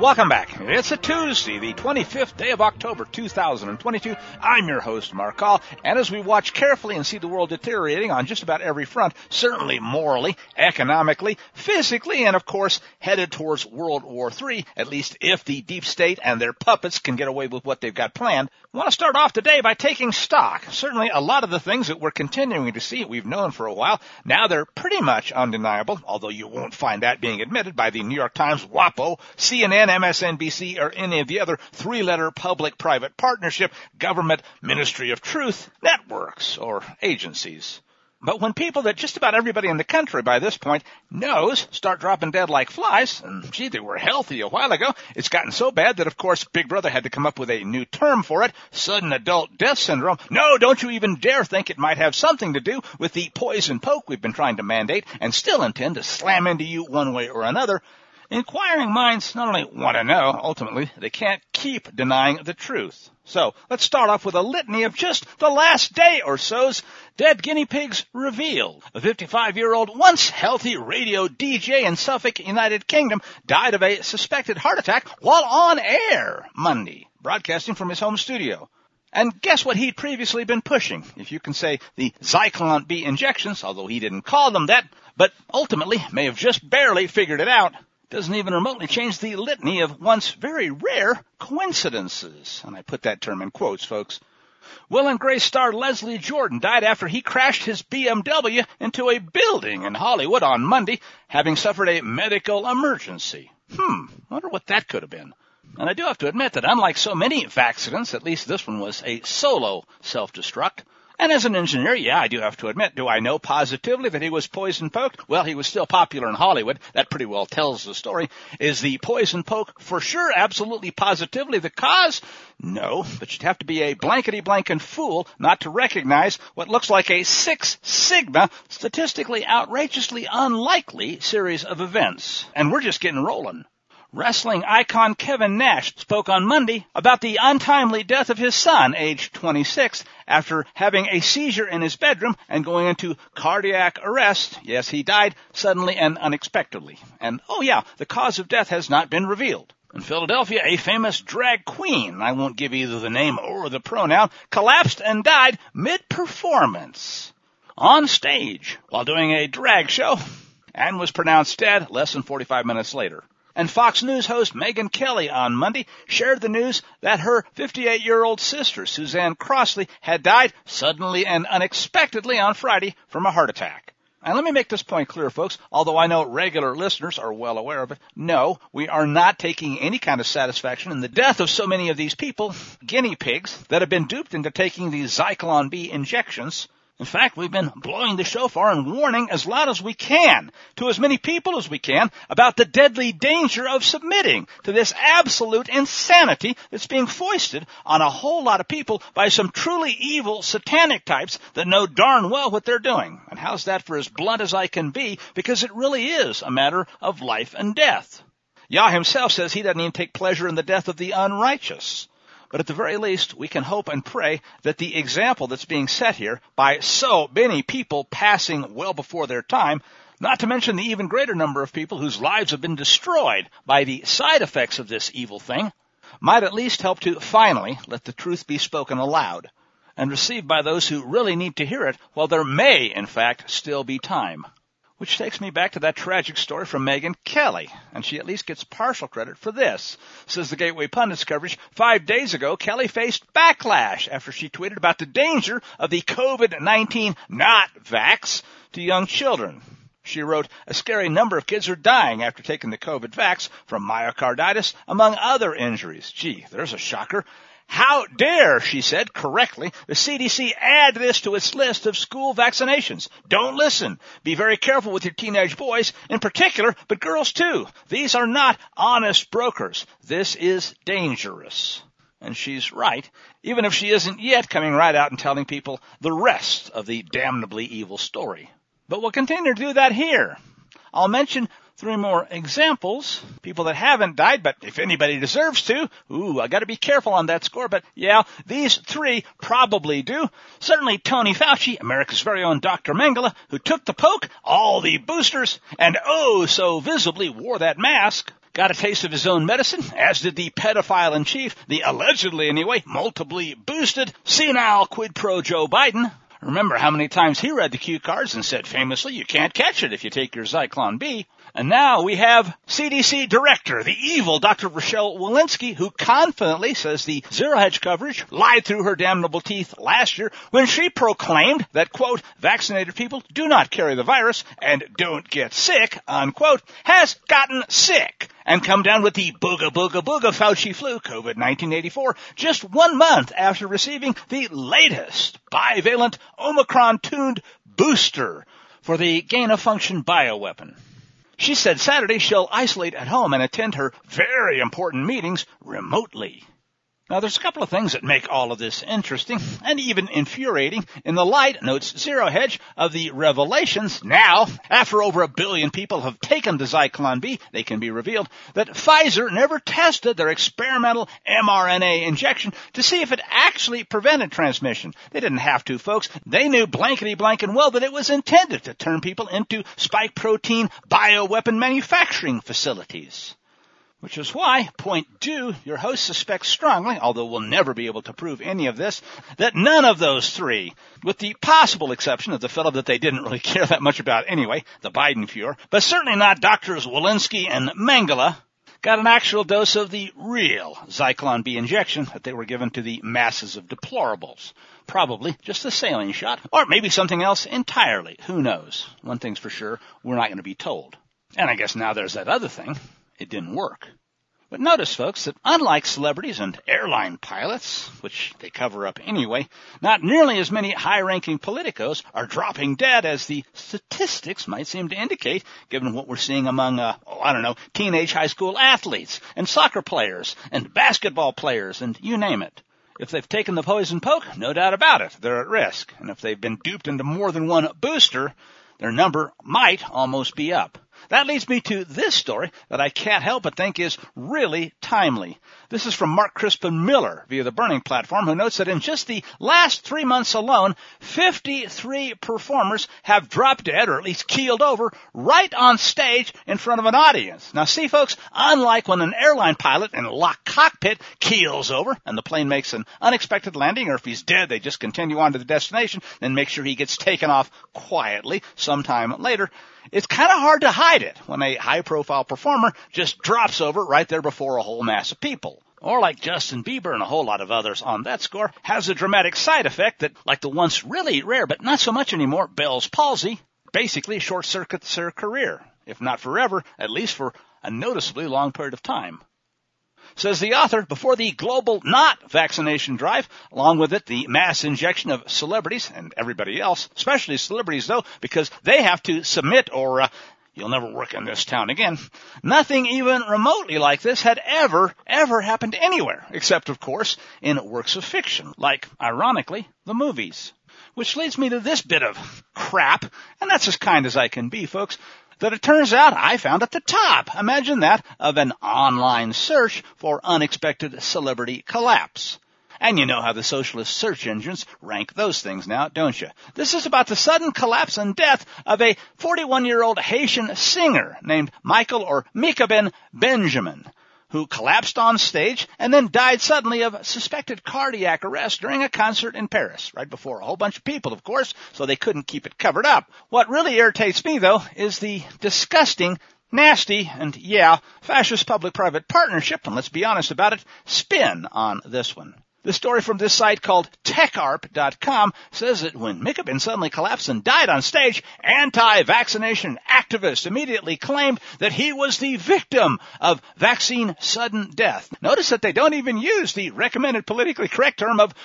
Welcome back. It's a Tuesday, the 25th day of October, 2022. I'm your host, Mark Call, and as we watch carefully and see the world deteriorating on just about every front, certainly morally, economically, physically, and of course, headed towards World War III, at least if the deep state and their puppets can get away with what they've got planned, I want to start off today by taking stock. Certainly a lot of the things that we're continuing to see, we've known for a while. Now they're pretty much undeniable, although you won't find that being admitted by the New York Times, WAPO, CNN, MSNBC, or any of the other three-letter public-private partnership, government, Ministry of Truth, networks, or agencies. But when people that just about everybody in the country by this point knows start dropping dead like flies, and gee, they were healthy a while ago, it's gotten so bad that, of course, Big Brother had to come up with a new term for it, sudden adult death syndrome. No, don't you even dare think it might have something to do with the poison poke we've been trying to mandate and still intend to slam into you one way or another. Inquiring minds not only want to know, ultimately, they can't keep denying the truth. So, let's start off with a litany of just the last day or so's dead guinea pigs revealed. A 55-year-old, once healthy radio DJ in Suffolk, United Kingdom, died of a suspected heart attack while on air Monday, broadcasting from his home studio. And guess what he'd previously been pushing, if you can say the Zyklon B injections, although he didn't call them that, but ultimately may have just barely figured it out. Doesn't even remotely change the litany of once very rare coincidences. And I put that term in quotes, folks. Will and Grace star Leslie Jordan died after he crashed his BMW into a building in Hollywood on Monday, having suffered a medical emergency. Wonder what that could have been. And I do have to admit that unlike so many accidents, at least this one was a solo self-destruct. And as an engineer, yeah, I do have to admit, do I know positively that he was poison poked? Well, he was still popular in Hollywood. That pretty well tells the story. Is the poison poke for sure, absolutely positively the cause? No, but you'd have to be a blankety-blankin' fool not to recognize what looks like a Six Sigma, statistically outrageously unlikely series of events. And we're just getting rolling. Wrestling icon Kevin Nash spoke on Monday about the untimely death of his son, aged 26, after having a seizure in his bedroom and going into cardiac arrest. Yes, he died suddenly and unexpectedly. And, oh yeah, the cause of death has not been revealed. In Philadelphia, a famous drag queen, I won't give either the name or the pronoun, collapsed and died mid-performance on stage while doing a drag show and was pronounced dead less than 45 minutes later. And Fox News host Megyn Kelly on Monday shared the news that her 58-year-old sister, Suzanne Crossley, had died suddenly and unexpectedly on Friday from a heart attack. And let me make this point clear, folks, although I know regular listeners are well aware of it. No, we are not taking any kind of satisfaction in the death of so many of these people, guinea pigs, that have been duped into taking these Zyklon B injections. In fact, we've been blowing the shofar and warning as loud as we can to as many people as we can about the deadly danger of submitting to this absolute insanity that's being foisted on a whole lot of people by some truly evil satanic types that know darn well what they're doing. And how's that for as blunt as I can be? Because it really is a matter of life and death. Yah himself says he doesn't even take pleasure in the death of the unrighteous. But at the very least, we can hope and pray that the example that's being set here by so many people passing well before their time, not to mention the even greater number of people whose lives have been destroyed by the side effects of this evil thing, might at least help to finally let the truth be spoken aloud and received by those who really need to hear it while there may, in fact, still be time. Which takes me back to that tragic story from Megyn Kelly, and she at least gets partial credit for this. Says the Gateway Pundit's coverage, 5 days ago, Kelly faced backlash after she tweeted about the danger of the COVID-19 not vax to young children. She wrote, a scary number of kids are dying after taking the COVID vax from myocarditis, among other injuries. Gee, there's a shocker. How dare, she said correctly, the CDC add this to its list of school vaccinations. Don't listen. Be very careful with your teenage boys in particular, but girls too. These are not honest brokers. This is dangerous. And she's right, even if she isn't yet coming right out and telling people the rest of the damnably evil story. But we'll continue to do that here. I'll mention 3 more examples, people that haven't died, but if anybody deserves to, I gotta be careful on that score, but yeah, these 3 probably do. Certainly Tony Fauci, America's very own Dr. Mengele, who took the poke, all the boosters, and so visibly wore that mask. got a taste of his own medicine, as did the pedophile-in-chief, the allegedly anyway, multiply boosted, senile quid pro Joe Biden. Remember how many times he read the cue cards and said famously, you can't catch it if you take your Zyklon B. And now we have CDC Director, the evil Dr. Rochelle Walensky, who confidently says the Zero Hedge coverage lied through her damnable teeth last year when she proclaimed that, quote, vaccinated people do not carry the virus and don't get sick, unquote, has gotten sick and come down with the booga Fauci flu, COVID-1984, just 1 month after receiving the latest bivalent Omicron-tuned booster for the gain-of-function bioweapon. She said Saturday she'll isolate at home and attend her very important meetings remotely. Now, there's a couple of things that make all of this interesting and even infuriating in the light, notes Zero Hedge, of the revelations now, after over 1 billion people have taken the Zyklon B, they can be revealed, that Pfizer never tested their experimental mRNA injection to see if it actually prevented transmission. They didn't have to, folks. They knew blankety blank and well that it was intended to turn people into spike protein bioweapon manufacturing facilities. Which is why, point 2, your host suspects strongly, although we'll never be able to prove any of this, that none of those three, with the possible exception of the fellow that they didn't really care that much about anyway, the Biden Fuhrer, but certainly not Drs. Walensky and Mengele, got an actual dose of the real Zyklon B injection that they were given to the masses of deplorables. Probably just a saline shot, or maybe something else entirely. Who knows? One thing's for sure, we're not going to be told. And I guess now there's that other thing. It didn't work. But notice, folks, that unlike celebrities and airline pilots, which they cover up anyway, not nearly as many high-ranking politicos are dropping dead as the statistics might seem to indicate, given what we're seeing among, teenage high school athletes and soccer players and basketball players and you name it. If they've taken the poison poke, no doubt about it, they're at risk. And if they've been duped into more than one booster, their number might almost be up. That leads me to this story that I can't help but think is really timely. This is from Mark Crispin Miller via the Burning Platform, who notes that in just the last 3 months alone, 53 performers have dropped dead or at least keeled over right on stage in front of an audience. Now see, folks, unlike when an airline pilot in a locked cockpit keels over and the plane makes an unexpected landing, or if he's dead, they just continue on to the destination, then make sure he gets taken off quietly sometime later. It's kind of hard to hide it when a high-profile performer just drops over right there before a whole mass of people. Or like Justin Bieber and a whole lot of others on that score, has a dramatic side effect that, like the once really rare but not so much anymore Bell's palsy, basically short-circuits their career, if not forever, at least for a noticeably long period of time. Says the author, before the global not vaccination drive, along with it the mass injection of celebrities and everybody else, especially celebrities though, because they have to submit or you'll never work in this town again, nothing even remotely like this had ever happened anywhere, except of course in works of fiction, like, ironically, the movies. Which leads me to this bit of crap, and that's as kind as I can be, folks, that it turns out I found at the top, imagine that, of an online search for unexpected celebrity collapse. And you know how the socialist search engines rank those things now, don't you? This is about the sudden collapse and death of a 41-year-old Haitian singer named Michael or Mikaben Benjamin, who collapsed on stage and then died suddenly of suspected cardiac arrest during a concert in Paris, right before a whole bunch of people, of course, so they couldn't keep it covered up. What really irritates me, though, is the disgusting, nasty, and, fascist public-private partnership, and let's be honest about it, spin on this one. The story from this site called TechArp.com says that when Mikaben suddenly collapsed and died on stage, anti-vaccination activists immediately claimed that he was the victim of vaccine sudden death. Notice that they don't even use the recommended politically correct term of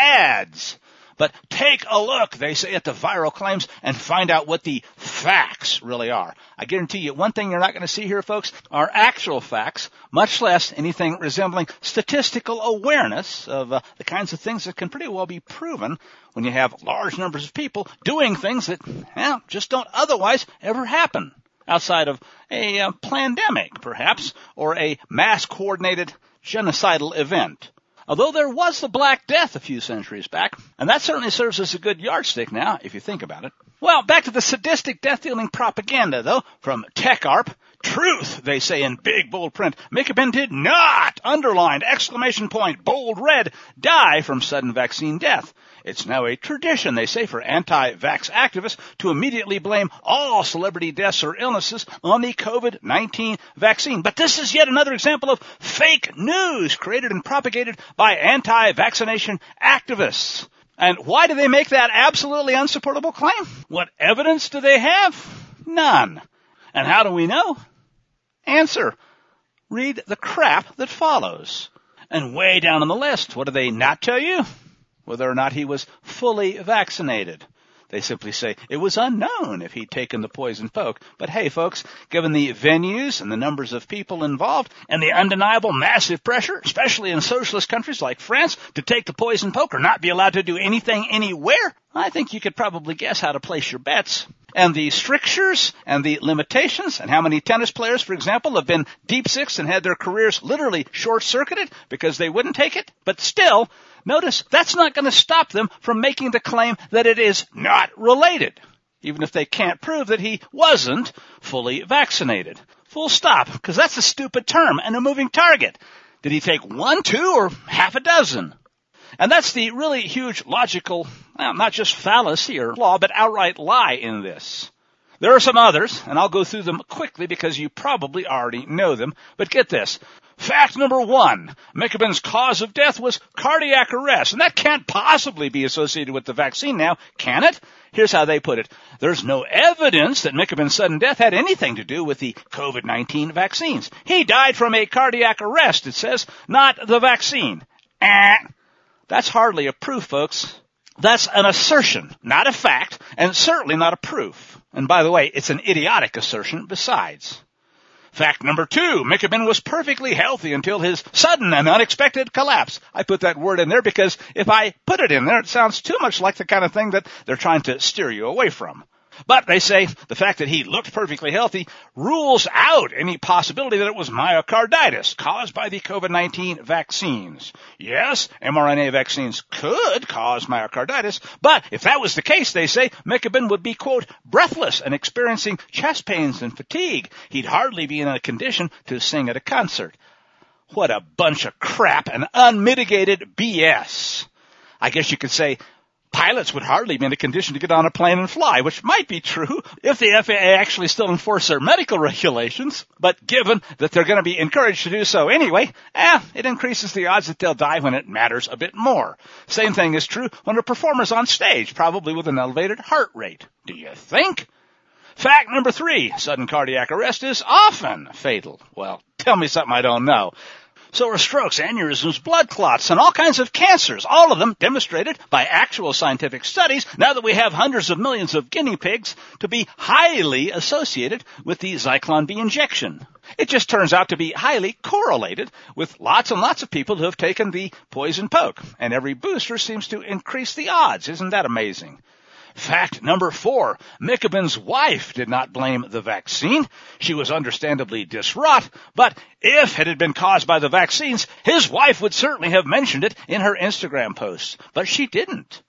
SADS. But take a look, they say, at the viral claims and find out what the facts really are. I guarantee you one thing you're not going to see here, folks, are actual facts, much less anything resembling statistical awareness of the kinds of things that can pretty well be proven when you have large numbers of people doing things that just don't otherwise ever happen outside of a pandemic, perhaps, or a mass-coordinated genocidal event. Although there was the Black Death a few centuries back, and that certainly serves as a good yardstick now, if you think about it. Well, back to the sadistic death-dealing propaganda, though, from TechArp. Truth, they say in big, bold print. McKibben did not, underlined, exclamation point, bold red, die from sudden vaccine death. It's now a tradition, they say, for anti-vax activists to immediately blame all celebrity deaths or illnesses on the COVID-19 vaccine. But this is yet another example of fake news created and propagated by anti-vaccination activists. And why do they make that absolutely unsupportable claim? What evidence do they have? None. And how do we know? Answer. Read the crap that follows. And way down on the list, what do they not tell you? Whether or not he was fully vaccinated. They simply say it was unknown if he'd taken the poison poke. But hey, folks, given the venues and the numbers of people involved and the undeniable massive pressure, especially in socialist countries like France, to take the poison poke or not be allowed to do anything anywhere, I think you could probably guess how to place your bets. And the strictures and the limitations and how many tennis players, for example, have been deep sixed and had their careers literally short-circuited because they wouldn't take it. But still, notice that's not going to stop them from making the claim that it is not related, even if they can't prove that he wasn't fully vaccinated. Full stop, because that's a stupid term and a moving target. Did he take 1, 2, or half a dozen? And that's the really huge logical, not just fallacy or flaw, but outright lie in this. There are some others, and I'll go through them quickly because you probably already know them. But get this. Fact number 1, McKibben's cause of death was cardiac arrest, and that can't possibly be associated with the vaccine now, can it? Here's how they put it. There's no evidence that McKibben's sudden death had anything to do with the COVID-19 vaccines. He died from a cardiac arrest, it says, not the vaccine. That's hardly a proof, folks. That's an assertion, not a fact, and certainly not a proof. And by the way, it's an idiotic assertion besides. Fact number 2, McKibben was perfectly healthy until his sudden and unexpected collapse. I put that word in there because if I put it in there, it sounds too much like the kind of thing that they're trying to steer you away from. But they say the fact that he looked perfectly healthy rules out any possibility that it was myocarditis caused by the COVID-19 vaccines. Yes, mRNA vaccines could cause myocarditis, but if that was the case, they say, McKibben would be, quote, breathless and experiencing chest pains and fatigue. He'd hardly be in a condition to sing at a concert. What a bunch of crap and unmitigated BS. I guess you could say pilots would hardly be in a condition to get on a plane and fly, which might be true if the FAA actually still enforce their medical regulations. But given that they're going to be encouraged to do so anyway, it increases the odds that they'll die when it matters a bit more. Same thing is true when a performer's on stage, probably with an elevated heart rate. Do you think? Fact number 3, sudden cardiac arrest is often fatal. Well, tell me something I don't know. So are strokes, aneurysms, blood clots, and all kinds of cancers, all of them demonstrated by actual scientific studies, now that we have hundreds of millions of guinea pigs, to be highly associated with the Zyklon B injection. It just turns out to be highly correlated with lots and lots of people who have taken the poison poke, and every booster seems to increase the odds. Isn't that amazing? Fact number 4, McKibben's wife did not blame the vaccine. She was understandably distraught, but if it had been caused by the vaccines, his wife would certainly have mentioned it in her Instagram posts. But she didn't.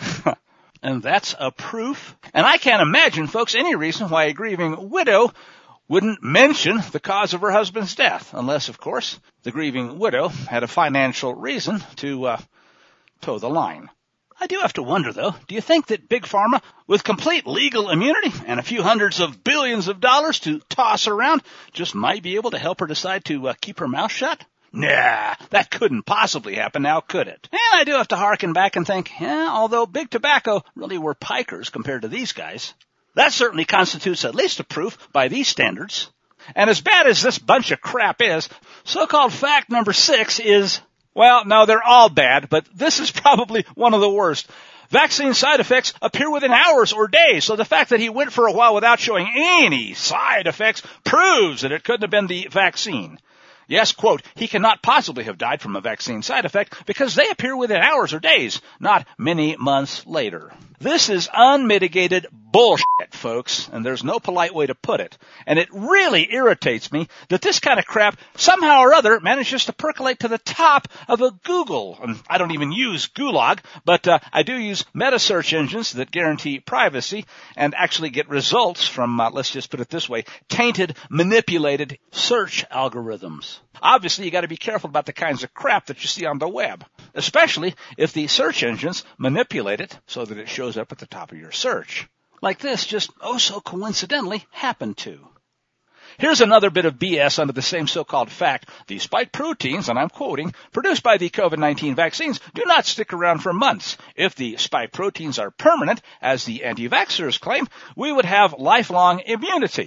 And that's a proof. And I can't imagine, folks, any reason why a grieving widow wouldn't mention the cause of her husband's death, unless, of course, the grieving widow had a financial reason to toe the line. I do have to wonder, though, do you think that Big Pharma, with complete legal immunity and a few hundreds of billions of dollars to toss around, just might be able to help her decide to keep her mouth shut? Nah, that couldn't possibly happen now, could it? And I do have to hearken back and think, although Big Tobacco really were pikers compared to these guys, that certainly constitutes at least a proof by these standards. And as bad as this bunch of crap is, so-called fact number 6 is, well, no, they're all bad, but this is probably one of the worst. Vaccine side effects appear within hours or days, so the fact that he went for a while without showing any side effects proves that it couldn't have been the vaccine. Yes, quote, he cannot possibly have died from a vaccine side effect because they appear within hours or days, not many months later. This is unmitigated bullshit, folks, and there's no polite way to put it. And it really irritates me that this kind of crap somehow or other manages to percolate to the top of a Google. And I don't even use Gulag, but I do use meta search engines that guarantee privacy and actually get results from, let's just put it this way, tainted, manipulated search algorithms. Obviously, you got to be careful about the kinds of crap that you see on the web, especially if the search engines manipulate it so that it shows up at the top of your search. Like this just oh so coincidentally happened to. Here's another bit of BS under the same so-called fact. The spike proteins, and I'm quoting, produced by the COVID-19 vaccines do not stick around for months. If the spike proteins are permanent, as the anti-vaxxers claim, we would have lifelong immunity.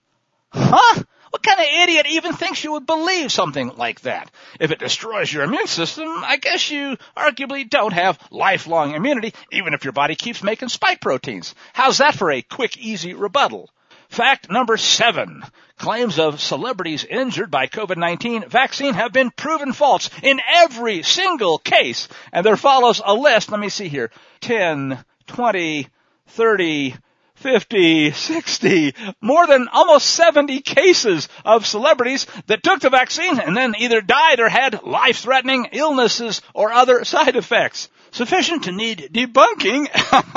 Huh? What kind of idiot even thinks you would believe something like that? If it destroys your immune system, I guess you arguably don't have lifelong immunity, even if your body keeps making spike proteins. How's that for a quick, easy rebuttal? Fact number 7. Claims of celebrities injured by COVID-19 vaccine have been proven false in every single case. And there follows a list. Let me see here. 10, 20, 30, 50, 60, more than almost 70 cases of celebrities that took the vaccine and then either died or had life-threatening illnesses or other side effects, sufficient to need debunking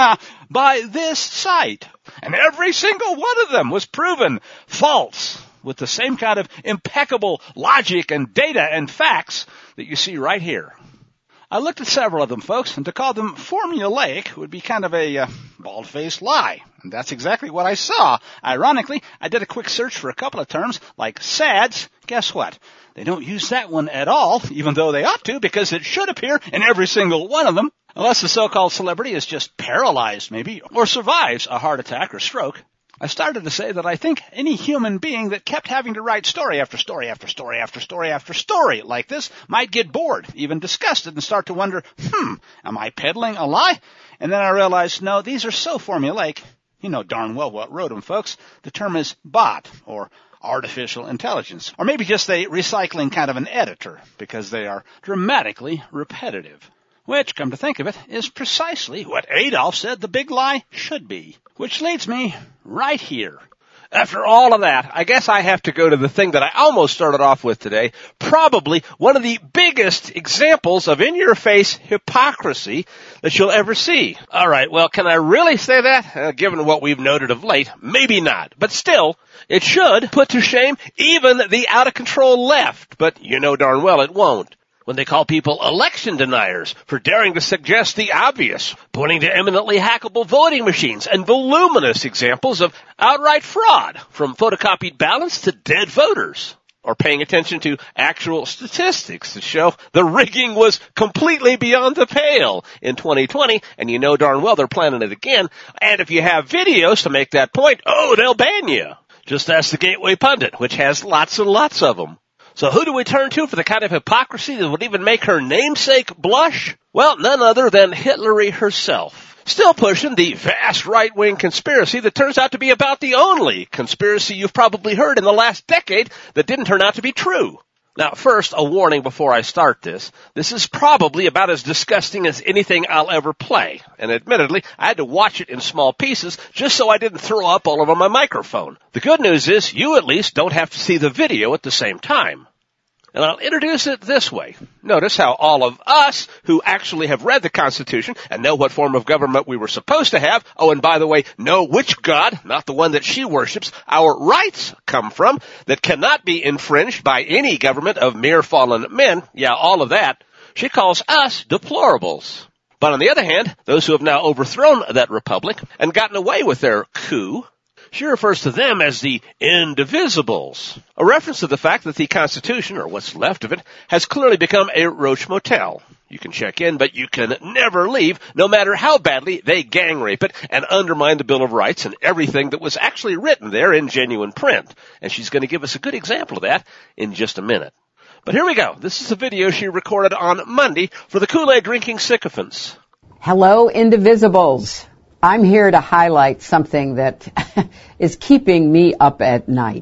by this site. And every single one of them was proven false with the same kind of impeccable logic and data and facts that you see right here. I looked at several of them, folks, and to call them formulaic would be kind of a bald-faced lie. And that's exactly what I saw. Ironically, I did a quick search for a couple of terms like SADS. Guess what? They don't use that one at all, even though they ought to, because it should appear in every single one of them, unless the so-called celebrity is just paralyzed, maybe, or survives a heart attack or stroke. I started to say that I think any human being that kept having to write story after story after story after story after story like this might get bored, even disgusted, and start to wonder, am I peddling a lie? And then I realized, no, these are so formulaic. You know darn well what wrote them, folks. The term is bot, or artificial intelligence, or maybe just a recycling kind of an editor, because they are dramatically repetitive. Which, come to think of it, is precisely what Adolf said the big lie should be. Which leads me right here. After all of that, I guess I have to go to the thing that I almost started off with today, probably one of the biggest examples of in-your-face hypocrisy that you'll ever see. All right, well, can I really say that? Given what we've noted of late, maybe not. But still, it should put to shame even the out-of-control left. But you know darn well it won't. When they call people election deniers for daring to suggest the obvious, pointing to eminently hackable voting machines and voluminous examples of outright fraud, from photocopied ballots to dead voters, or paying attention to actual statistics that show the rigging was completely beyond the pale in 2020, and you know darn well they're planning it again, and if you have videos to make that point, they'll ban you. Just ask the Gateway Pundit, which has lots and lots of them. So who do we turn to for the kind of hypocrisy that would even make her namesake blush? Well, none other than Hillary herself. Still pushing the vast right-wing conspiracy that turns out to be about the only conspiracy you've probably heard in the last decade that didn't turn out to be true. Now, first, a warning before I start this. This is probably about as disgusting as anything I'll ever play. And admittedly, I had to watch it in small pieces just so I didn't throw up all over my microphone. The good news is you at least don't have to see the video at the same time. And I'll introduce it this way. Notice how all of us who actually have read the Constitution and know what form of government we were supposed to have, and by the way, know which God, not the one that she worships, our rights come from, that cannot be infringed by any government of mere fallen men, all of that, she calls us deplorables. But on the other hand, those who have now overthrown that republic and gotten away with their coup, she refers to them as the indivisibles, a reference to the fact that the Constitution, or what's left of it, has clearly become a roach motel. You can check in, but you can never leave, no matter how badly they gang rape it and undermine the Bill of Rights and everything that was actually written there in genuine print. And she's going to give us a good example of that in just a minute. But here we go. This is a video she recorded on Monday for the Kool-Aid drinking sycophants. Hello, indivisibles. I'm here to highlight something that is keeping me up at night.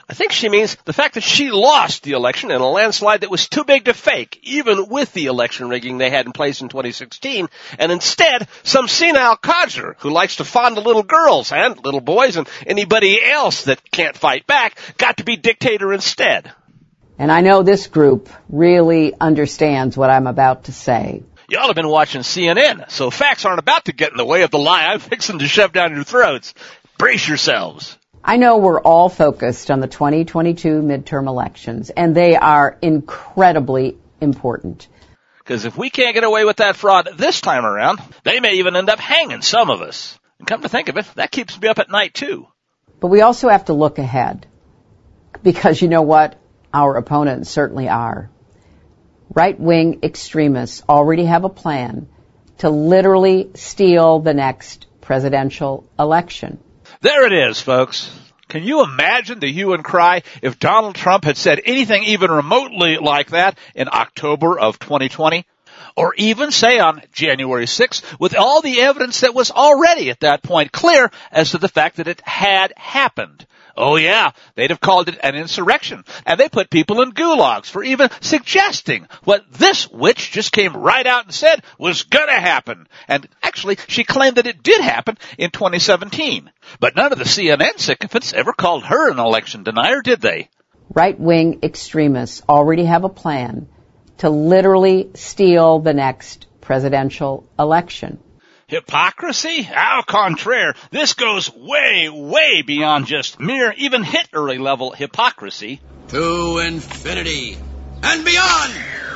I think she means the fact that she lost the election in a landslide that was too big to fake, even with the election rigging they had in place in 2016, and instead, some senile codger who likes to fondle little girls and little boys and anybody else that can't fight back got to be dictator instead. And I know this group really understands what I'm about to say. Y'all have been watching CNN, so facts aren't about to get in the way of the lie I'm fixing to shove down your throats. Brace yourselves. I know we're all focused on the 2022 midterm elections, and they are incredibly important. Because if we can't get away with that fraud this time around, they may even end up hanging some of us. And come to think of it, that keeps me up at night too. But we also have to look ahead. Because you know what? Our opponents certainly are. Right-wing extremists already have a plan to literally steal the next presidential election. There it is, folks. Can you imagine the hue and cry if Donald Trump had said anything even remotely like that in October of 2020? Or even, say, on January 6th, with all the evidence that was already at that point clear as to the fact that it had happened. Oh yeah, they'd have called it an insurrection, and they put people in gulags for even suggesting what this witch just came right out and said was gonna happen. And actually, she claimed that it did happen in 2017. But none of the CNN sycophants ever called her an election denier, did they? Right-wing extremists already have a plan to literally steal the next presidential election. Hypocrisy? Au contraire, this goes way, way beyond just mere, even Hitler-level hypocrisy. To infinity and beyond!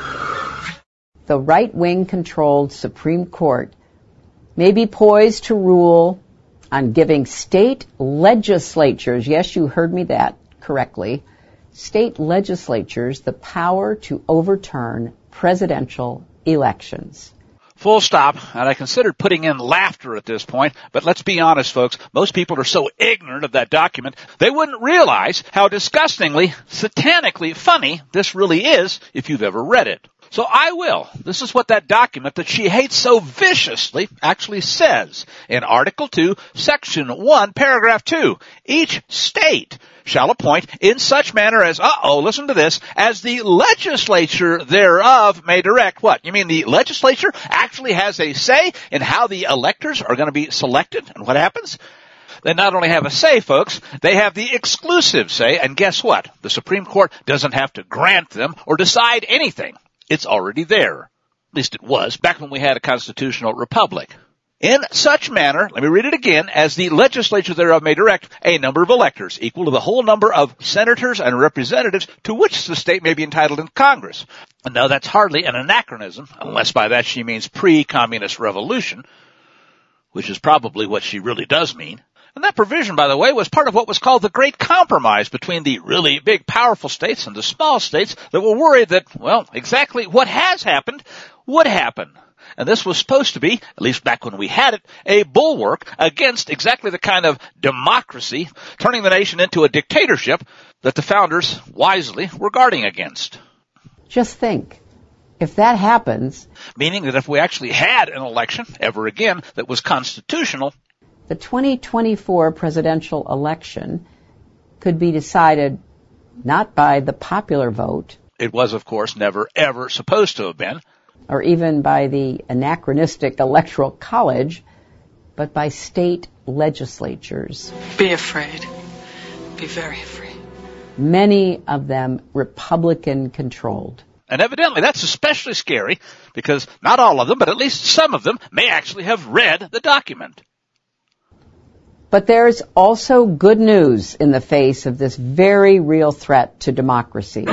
The right-wing controlled Supreme Court may be poised to rule on giving state legislatures, yes, you heard me that correctly, state legislatures the power to overturn presidential elections. Full stop, and I considered putting in laughter at this point, but let's be honest, folks, most people are so ignorant of that document, they wouldn't realize how disgustingly, satanically funny this really is if you've ever read it. So I will. This is what that document that she hates so viciously actually says. In Article 2, Section 1, Paragraph 2, each state shall appoint in such manner as, listen to this, as the legislature thereof may direct. What? You mean the legislature actually has a say in how the electors are going to be selected and what happens? They not only have a say, folks, they have the exclusive say, and guess what? The Supreme Court doesn't have to grant them or decide anything. It's already there. At least it was back when we had a constitutional republic. In such manner, let me read it again, as the legislature thereof may direct a number of electors equal to the whole number of senators and representatives to which the state may be entitled in Congress. And now that's hardly an anachronism, unless by that she means pre-communist revolution, which is probably what she really does mean. And that provision, by the way, was part of what was called the Great Compromise between the really big, powerful states and the small states that were worried that, well, exactly what has happened would happen. And this was supposed to be, at least back when we had it, a bulwark against exactly the kind of democracy, turning the nation into a dictatorship that the founders wisely were guarding against. Just think, if that happens, meaning that if we actually had an election ever again that was constitutional, the 2024 presidential election could be decided not by the popular vote. It was, of course, never, ever supposed to have been. Or even by the anachronistic Electoral College, but by state legislatures. Be afraid. Be very afraid. Many of them Republican-controlled. And evidently that's especially scary because not all of them, but at least some of them, may actually have read the document. But there's also good news in the face of this very real threat to democracy.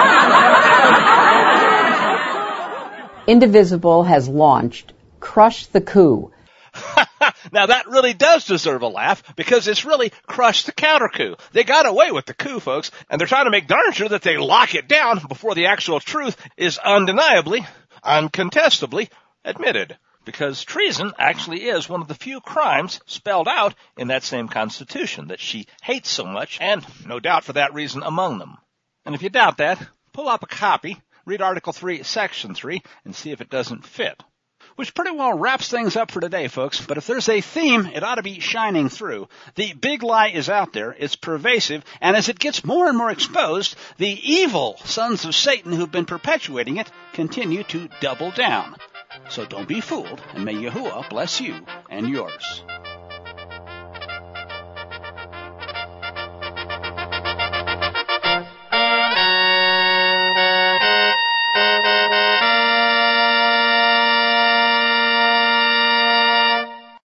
Indivisible has launched Crush the Coup. Now that really does deserve a laugh because it's really crushed the counter coup. They got away with the coup, folks, and they're trying to make darn sure that they lock it down before the actual truth is undeniably, uncontestably admitted. Because treason actually is one of the few crimes spelled out in that same Constitution that she hates so much, and no doubt for that reason among them. And if you doubt that, pull up a copy, read Article 3, Section 3, and see if it doesn't fit. Which pretty well wraps things up for today, folks. But if there's a theme, it ought to be shining through. The big lie is out there, it's pervasive, and as it gets more and more exposed, the evil sons of Satan who've been perpetuating it continue to double down. So don't be fooled, and may Yahuwah bless you and yours.